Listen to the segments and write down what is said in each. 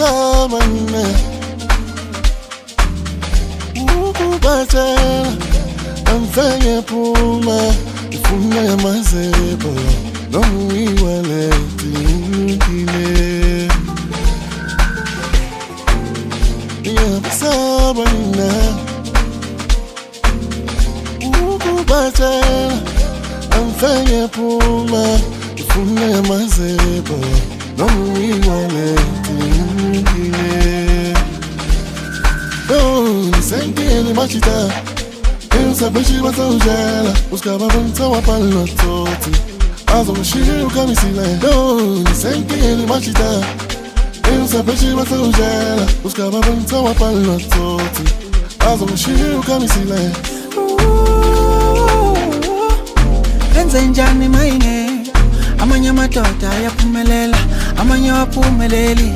Ngiyabusabana ukubatshela amfenge phuma ifuna yamazebo noma uyiwaleti ulungile. Ngiyabusabana ukubatshela amfenge phuma ifuna yamazebo noma uyiwaleti ulungile. Sengeni machita Sabeshi bazaujela Uskaba banta wapalo toti Azo mshiru kamisile Sengeni machita Sabeshi bazaujela Uskaba banta wapalo toti Azo mshiru kamisile Lenze njani maine Amanya matota ya pumelela Amanya wapumeleli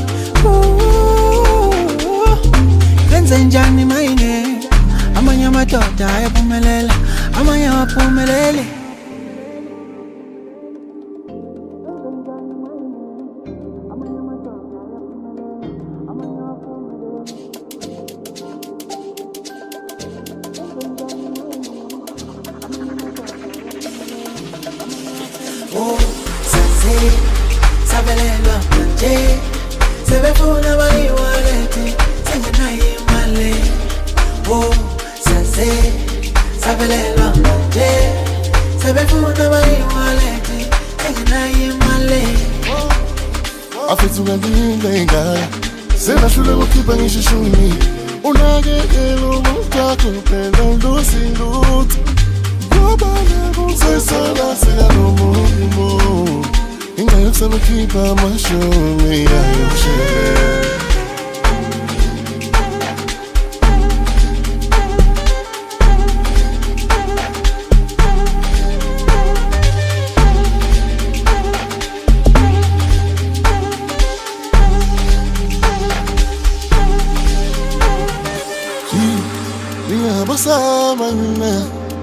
Lenze njani maine Amanya matota ya pumelela Amanya wapumeleli Sase, sabelelwa manje Sebefuna bayiwaleti Sengena imale Sase, sabelelwa manje Sebefuna bayiwaleti Sengena imale Afethuka ndingenga Senahlule kukhipha ngishishuni Unakekela umutako Phela ndosilutho Sesala sekanomumo Ingayokusala ukhipha amashumi Ayokushele Ngiyabusabana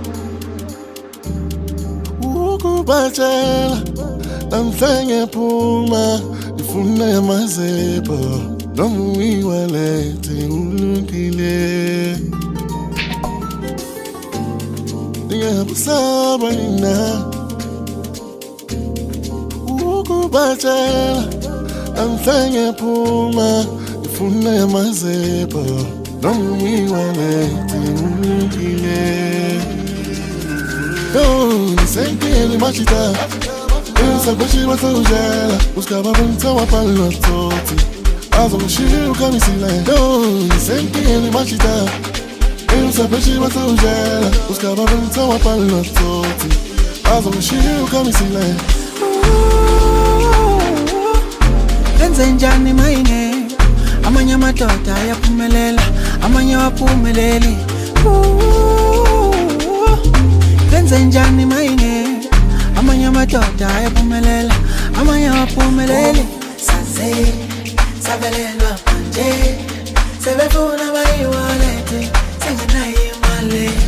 ukubatshela amfenge phuma ifuna yamazebo noma uyiwaleti ulungile. Ngiyabusabana ukubatshela amfenge phuma ifuna yamazebo noma uyiwaleti ulungile. Sengeni machita Sabeshi bazaujela Uskaba banta wapalo toti Azo mshiru kamisile Sengeni machita Sabeshi bazaujela Uskaba banta wapalo toti Azo mshiru kamisile Lenze njani maine Amanya matota ya pumelela Amanya wapumeleli Lenze njani maine Amanya matota ya pumelela Amanya wapumeleli Sase, sabelelwa manje Sebefuna bayiwaleti Sengena imale